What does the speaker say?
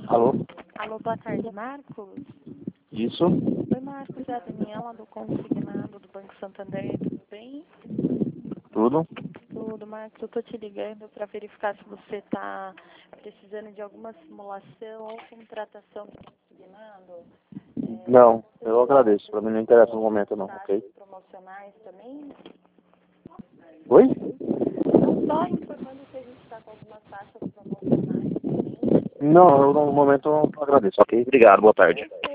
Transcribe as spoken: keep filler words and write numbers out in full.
Alô? Alô, boa tarde, Marcos. Isso? Oi, Marcos, é a Daniela do Consignado do Banco Santander, tudo bem? Tudo? Tudo, Marcos. Eu tô te ligando para verificar se você está precisando de alguma simulação ou contratação do Consignado. É, Não, eu agradeço. Pra mim não interessa no momento não, ok? taxas promocionais também. Oi? Não só informando que a gente está com algumas taxas promocionais também. Não, eu no momento eu agradeço, ok? Obrigado, boa tarde.